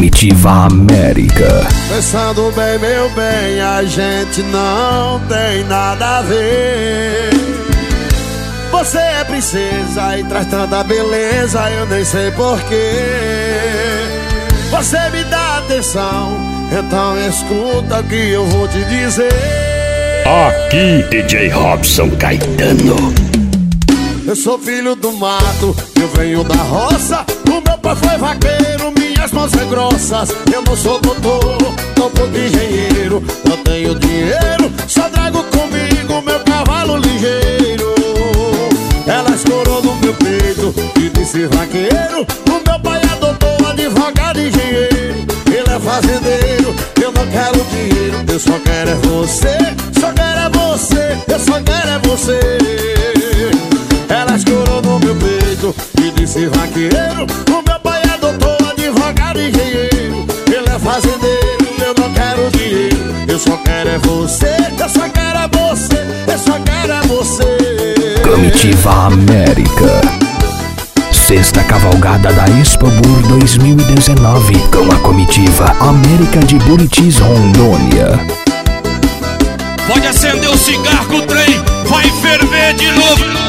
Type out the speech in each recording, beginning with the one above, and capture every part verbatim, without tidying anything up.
Comitiva América. Pensando bem, meu bem, a gente não tem nada a ver. Você é princesa e traz tanta beleza, eu nem sei porquê. Você me dá atenção, então escuta o que eu vou te dizer. Aqui, D J Robson Caetano. Eu sou filho do mato, eu venho da roça. O meu pai foi vaqueiro, minhas mãos são grossas. Eu não sou doutor, tampouco engenheiro. Eu tenho dinheiro, só trago comigo meu cavalo ligeiro. Ela escorou no meu peito e disse vaqueiro. O meu pai é doutor, advogado e engenheiro. Ele é fazendeiro, eu não quero dinheiro. Eu só quero é você, só quero é você, eu só quero é você. Ela escorou no meu peito e disse vaqueiro. O meu pai é doutor, advogado e engenheiro. Ele é fazendeiro, eu não quero dinheiro. Eu só quero é você, eu só quero é você, eu só quero é você. Comitiva América. Sexta cavalgada da Expobur dois mil e dezenove com a comitiva América de Buritis, Rondônia. Pode acender o cigarro que o trem vai ferver de novo.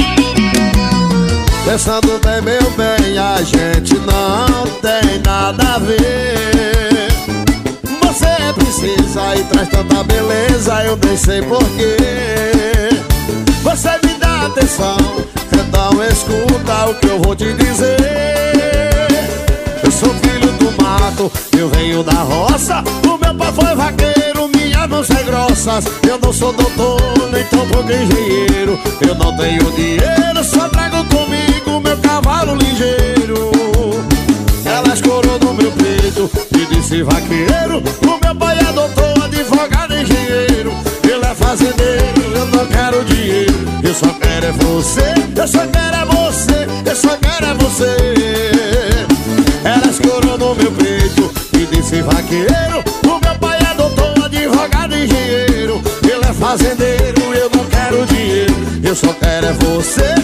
Pensando bem, meu bem, a gente não tem nada a ver. Você é princesa e traz tanta beleza, eu nem sei porquê. Você me dá atenção, então escuta o que eu vou te dizer. Eu sou filho do mato, eu venho da roça. O meu pai foi vaqueiro, minhas mãos são grossas. Eu não sou doutor, nem tampouco engenheiro. Eu não tenho dinheiro, só trago comigo meu cavalo ligeiro. Ela escorou no meu peito e disse vaqueiro. O meu pai é doutor, advogado e engenheiro. Ele é fazendeiro, eu não quero dinheiro. Eu só quero é você, eu só quero é você, eu só quero é você. Ela escorou no meu peito e disse vaqueiro. O meu pai é doutor, advogado e engenheiro. Ele é fazendeiro, eu não quero dinheiro. Eu só quero é você,